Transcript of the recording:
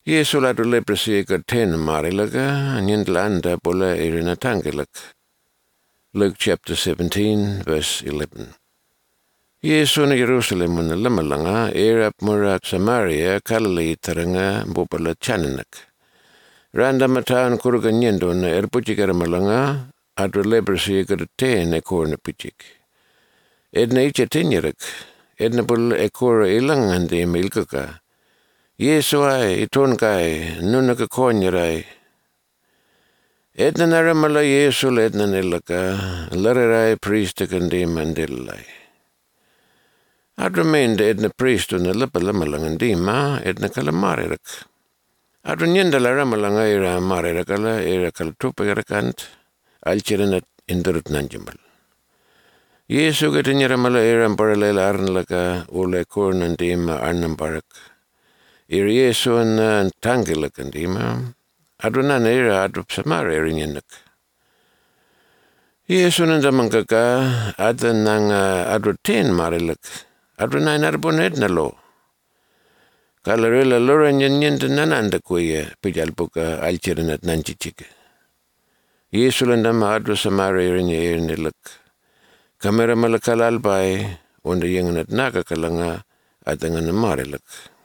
Yesu ladu leprosy ka ten marilaga, nyindlanda bola irina tangilak. Luke chapter 17, verse 11. Yesu na Jerusalem na lamalanga, erap murak Samaria, Galilee taranga, bopala chananak. Randa mataan kuruga nyendo na erpuchikara malanga, adu leprosy ka ten ekor na pichik. Edna icha tinyarak, edna bul ekor ilang handi milkaka. Yesu ay, iton kay, nunaka konyaray. Edna naramala Yesu edna nilaka, lararay priest kandi mandilay. Adu mende edna priest na lapalamalang andima, edna kalamarirak. Adu nyendala ramalanga ira marirakala, ira kaltupayarakant, alchiranat indurut nanjimbal. Yesu katinyara iram paralela arnlaka ule kornandima arnambarak. Iri Yesu na tangilak andima. Adunan ira adu Samaria rinyanak. Yesu nandamangkaka adan nang adu ten marilak. Adunan arboned na lo. Kalarila lora nyanyan nananda kuya pijalpuka alchiranat nanchichika. Yesu landama adu Samaria rinyilak. Kamera malakalalbay, wanda yanganat nakakalanga at ang marilak.